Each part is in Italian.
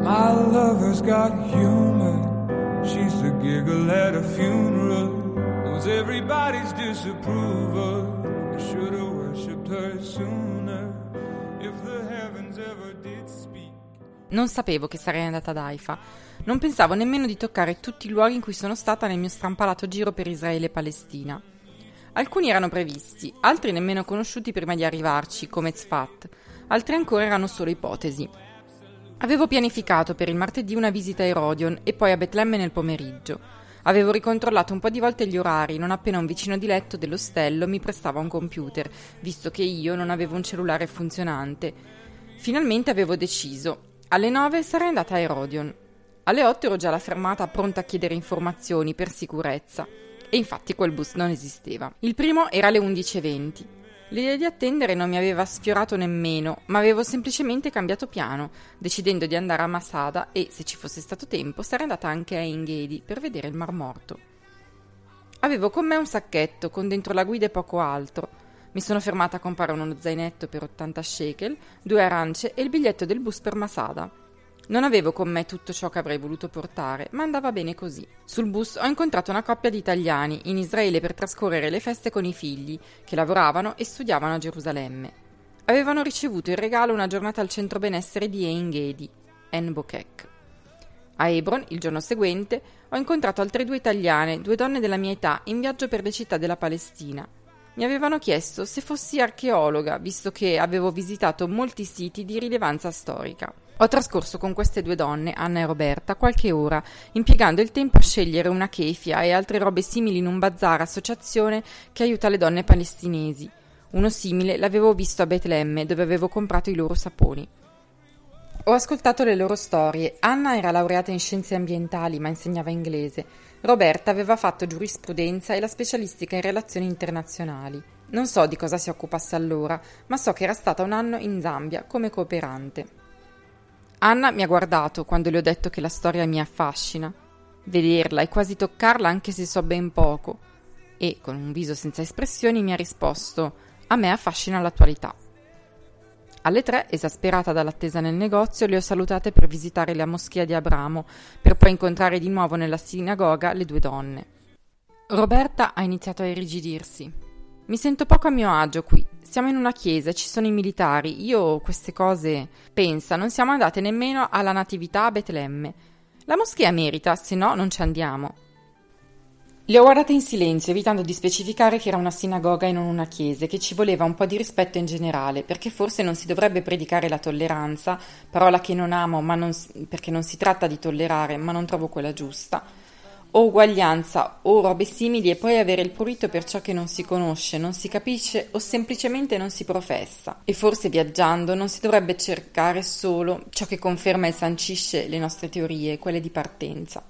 My lover's got humor. She's the giggle at a funeral. Knows everybody's disapproval. I should have worshipped her sooner. If the heavens ever did speak. Non sapevo che sarei andata ad Haifa. Non pensavo nemmeno di toccare tutti i luoghi in cui sono stata nel mio strampalato giro per Israele e Palestina. Alcuni erano previsti, altri nemmeno conosciuti prima di arrivarci, come Tzfat. Altri ancora erano solo ipotesi. Avevo pianificato per il martedì una visita a Erodion e poi a Betlemme nel pomeriggio. Avevo ricontrollato un po' di volte gli orari, non appena un vicino di letto dell'ostello mi prestava un computer, visto che io non avevo un cellulare funzionante. Finalmente avevo deciso. Alle 9 sarei andata a Erodion. Alle 8 ero già alla fermata pronta a chiedere informazioni per sicurezza. E infatti quel bus non esisteva. Il primo era alle 11:20. L'idea di attendere non mi aveva sfiorato nemmeno, ma avevo semplicemente cambiato piano, decidendo di andare a Masada e, se ci fosse stato tempo, sarei andata anche a Engedi per vedere il Mar Morto. Avevo con me un sacchetto con dentro la guida e poco altro. Mi sono fermata a comprare uno zainetto per 80 shekel, 2 arance e il biglietto del bus per Masada. Non avevo con me tutto ciò che avrei voluto portare, ma andava bene così. Sul bus ho incontrato una coppia di italiani in Israele per trascorrere le feste con i figli, che lavoravano e studiavano a Gerusalemme. Avevano ricevuto in regalo una giornata al centro benessere di Ein Gedi, En Bokek. A Hebron, il giorno seguente, ho incontrato altre 2 italiane, 2 donne della mia età, in viaggio per le città della Palestina. Mi avevano chiesto se fossi archeologa, visto che avevo visitato molti siti di rilevanza storica. Ho trascorso con queste 2 donne, Anna e Roberta, qualche ora, impiegando il tempo a scegliere una kefia e altre robe simili in un bazar associazione che aiuta le donne palestinesi. Uno simile l'avevo visto a Betlemme, dove avevo comprato i loro saponi. Ho ascoltato le loro storie. Anna era laureata in scienze ambientali, ma insegnava inglese. Roberta aveva fatto giurisprudenza e la specialistica in relazioni internazionali. Non so di cosa si occupasse allora, ma so che era stata un anno in Zambia come cooperante. Anna mi ha guardato quando le ho detto che la storia mi affascina. Vederla e quasi toccarla anche se so ben poco. E, con un viso senza espressioni, mi ha risposto: a me affascina l'attualità. Alle 3, esasperata dall'attesa nel negozio, le ho salutate per visitare la moschea di Abramo, per poi incontrare di nuovo nella sinagoga le 2 donne. Roberta ha iniziato a irrigidirsi. Mi sento poco a mio agio qui. Siamo in una chiesa, ci sono i militari. Io queste cose... Pensa, non siamo andate nemmeno alla natività a Betlemme. La moschea merita, se no non ci andiamo. Le ho guardate in silenzio, evitando di specificare che era una sinagoga e non una chiesa, e che ci voleva un po' di rispetto in generale, perché forse non si dovrebbe predicare la tolleranza, parola che non amo, perché non si tratta di tollerare, ma non trovo quella giusta, o uguaglianza o robe simili, e poi avere il prurito per ciò che non si conosce, non si capisce o semplicemente non si professa. E forse viaggiando non si dovrebbe cercare solo ciò che conferma e sancisce le nostre teorie, quelle di partenza.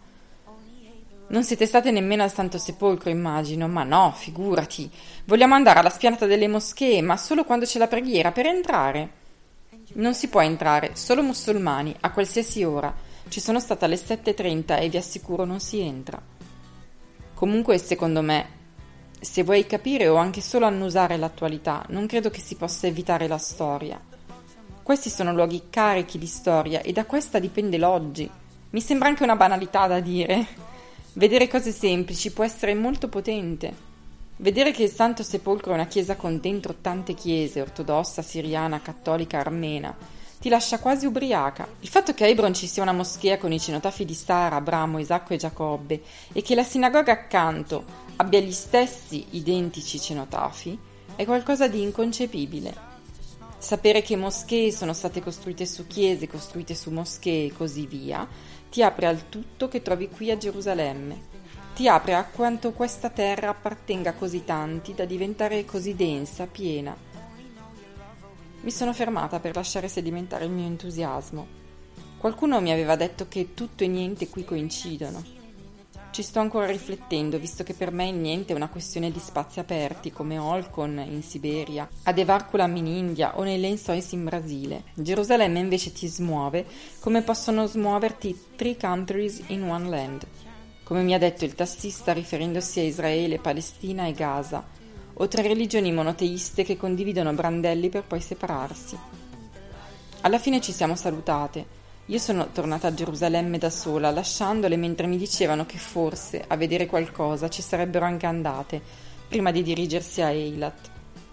Non siete state nemmeno al Santo Sepolcro, immagino? Ma no, figurati. Vogliamo andare alla spianata delle moschee, ma solo quando c'è la preghiera per entrare. Non si può entrare, solo musulmani, a qualsiasi ora. Ci sono stata alle 7:30 e vi assicuro non si entra. Comunque, secondo me, se vuoi capire o anche solo annusare l'attualità, non credo che si possa evitare la storia. Questi sono luoghi carichi di storia e da questa dipende l'oggi. Mi sembra anche una banalità da dire. Vedere cose semplici può essere molto potente. Vedere che il Santo Sepolcro è una chiesa con dentro tante chiese, ortodossa, siriana, cattolica, armena, ti lascia quasi ubriaca. Il fatto che a Hebron ci sia una moschea con i cenotafi di Sara, Abramo, Isacco e Giacobbe e che la sinagoga accanto abbia gli stessi identici cenotafi è qualcosa di inconcepibile. Sapere che moschee sono state costruite su chiese, costruite su moschee e così via, ti apre al tutto che trovi qui a Gerusalemme. Ti apre a quanto questa terra appartenga a così tanti da diventare così densa, piena. Mi sono fermata per lasciare sedimentare il mio entusiasmo. Qualcuno mi aveva detto che tutto e niente qui coincidono. Ci sto ancora riflettendo, visto che per me il niente è una questione di spazi aperti, come Olcon in Siberia, ad Evarculam in India o nei Lençóis in Brasile. Gerusalemme invece ti smuove come possono smuoverti 3 countries in one land, come mi ha detto il tassista riferendosi a Israele, Palestina e Gaza, o 3 religioni monoteiste che condividono brandelli per poi separarsi. Alla fine ci siamo salutate. Io sono tornata a Gerusalemme da sola, lasciandole mentre mi dicevano che forse, a vedere qualcosa, ci sarebbero anche andate, prima di dirigersi a Eilat.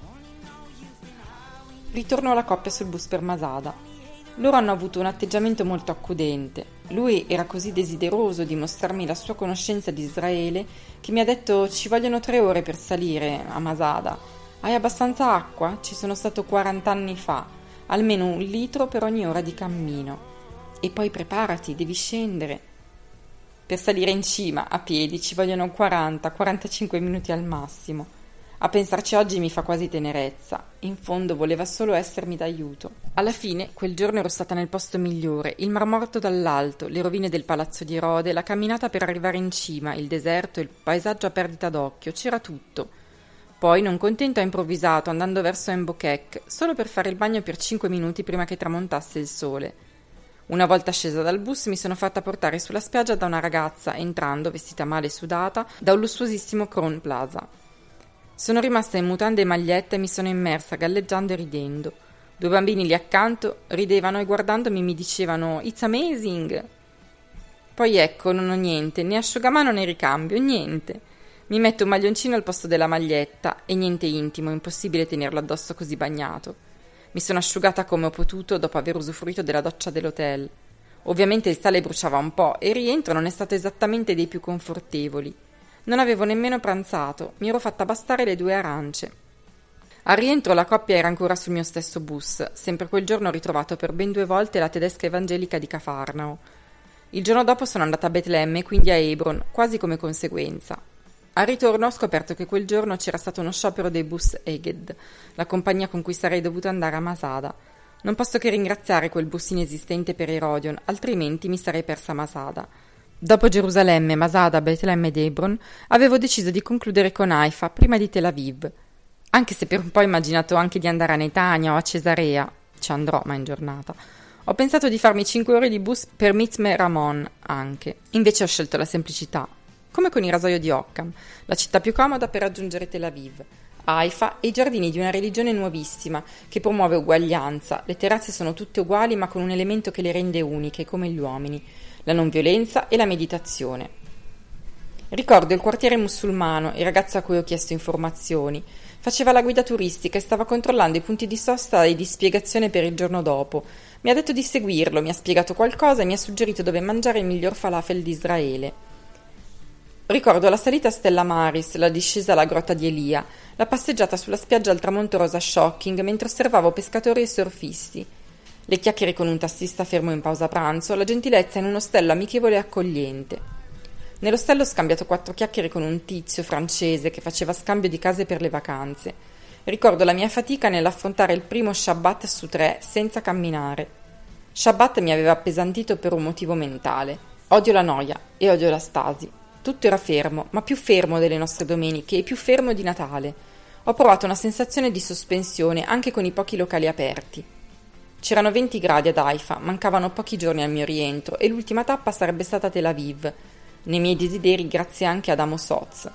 Ritorno alla coppia sul bus per Masada. Loro hanno avuto un atteggiamento molto accudente. Lui era così desideroso di mostrarmi la sua conoscenza di Israele che mi ha detto: ci vogliono 3 ore per salire a Masada. Hai abbastanza acqua? Ci sono stato 40 anni fa. Almeno 1 litro per ogni ora di cammino. E poi preparati, devi scendere. Per salire in cima, a piedi, ci vogliono 40-45 minuti al massimo. A pensarci oggi mi fa quasi tenerezza. In fondo voleva solo essermi d'aiuto. Alla fine, quel giorno ero stata nel posto migliore, il Mar Morto dall'alto, le rovine del palazzo di Erode, la camminata per arrivare in cima, il deserto, il paesaggio a perdita d'occhio, c'era tutto. Poi, non contento, ho improvvisato, andando verso Embokek, solo per fare il bagno per 5 minuti prima che tramontasse il sole. Una volta scesa dal bus mi sono fatta portare sulla spiaggia da una ragazza, entrando, vestita male e sudata, da un lussuosissimo Crown Plaza. Sono rimasta in mutande e maglietta e mi sono immersa, galleggiando e ridendo. 2 bambini lì accanto ridevano e guardandomi mi dicevano «It's amazing!». Poi ecco, non ho niente, né asciugamano né ricambio, niente. Mi metto un maglioncino al posto della maglietta e niente intimo, impossibile tenerlo addosso così bagnato. Mi sono asciugata come ho potuto dopo aver usufruito della doccia dell'hotel. Ovviamente il sale bruciava un po' e il rientro non è stato esattamente dei più confortevoli. Non avevo nemmeno pranzato, mi ero fatta bastare le 2 arance. Al rientro la coppia era ancora sul mio stesso bus, sempre quel giorno ho ritrovato per ben 2 volte la tedesca evangelica di Cafarnao. Il giorno dopo sono andata a Betlemme e quindi a Hebron, quasi come conseguenza. Al ritorno ho scoperto che quel giorno c'era stato uno sciopero dei bus Eged, la compagnia con cui sarei dovuta andare a Masada. Non posso che ringraziare quel bus inesistente per Erodion, altrimenti mi sarei persa Masada. Dopo Gerusalemme, Masada, Betlemme ed Hebron, avevo deciso di concludere con Haifa prima di Tel Aviv. Anche se per un po' ho immaginato anche di andare a Netanya o a Cesarea, ci andrò ma in giornata. Ho pensato di farmi 5 ore di bus per Mitzme Ramon anche. Invece ho scelto la semplicità. Come con il rasoio di Occam, la città più comoda per raggiungere Tel Aviv. Haifa e i giardini di una religione nuovissima che promuove uguaglianza. Le terrazze sono tutte uguali ma con un elemento che le rende uniche, come gli uomini: la non violenza e la meditazione. Ricordo il quartiere musulmano, il ragazzo a cui ho chiesto informazioni. Faceva la guida turistica e stava controllando i punti di sosta e di spiegazione per il giorno dopo. Mi ha detto di seguirlo, mi ha spiegato qualcosa e mi ha suggerito dove mangiare il miglior falafel di Israele. Ricordo la salita a Stella Maris, la discesa alla grotta di Elia, la passeggiata sulla spiaggia al tramonto rosa shocking mentre osservavo pescatori e surfisti, le chiacchiere con un tassista fermo in pausa pranzo, la gentilezza in un ostello amichevole e accogliente. Nell'ostello ho scambiato 4 chiacchiere con un tizio francese che faceva scambio di case per le vacanze. Ricordo la mia fatica nell'affrontare il primo Shabbat su 3 senza camminare. Shabbat mi aveva appesantito per un motivo mentale. Odio la noia e odio la stasi. Tutto era fermo, ma più fermo delle nostre domeniche e più fermo di Natale. Ho provato una sensazione di sospensione anche con i pochi locali aperti. C'erano 20 gradi ad Haifa, mancavano pochi giorni al mio rientro e l'ultima tappa sarebbe stata Tel Aviv, nei miei desideri grazie anche ad Amos Oz.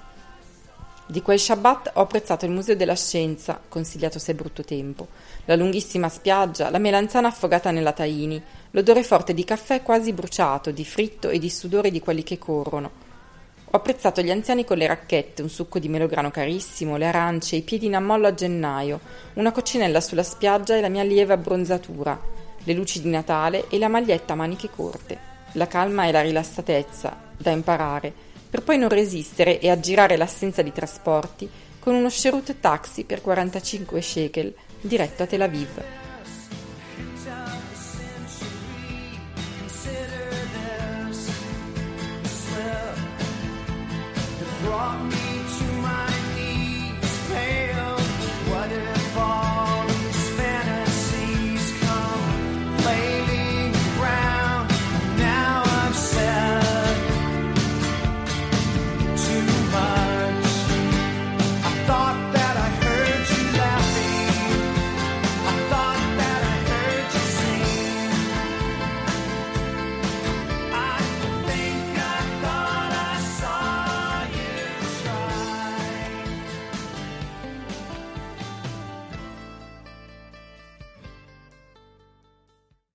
Di quel Shabbat ho apprezzato il Museo della Scienza, consigliato se è brutto tempo, la lunghissima spiaggia, la melanzana affogata nella tahini, l'odore forte di caffè quasi bruciato, di fritto e di sudore di quelli che corrono. Ho apprezzato gli anziani con le racchette, un succo di melograno carissimo, le arance, i piedi in ammollo a gennaio, una coccinella sulla spiaggia e la mia lieve abbronzatura, le luci di Natale e la maglietta a maniche corte, la calma e la rilassatezza, da imparare, per poi non resistere e aggirare l'assenza di trasporti con uno Sherut taxi per 45 shekel diretto a Tel Aviv.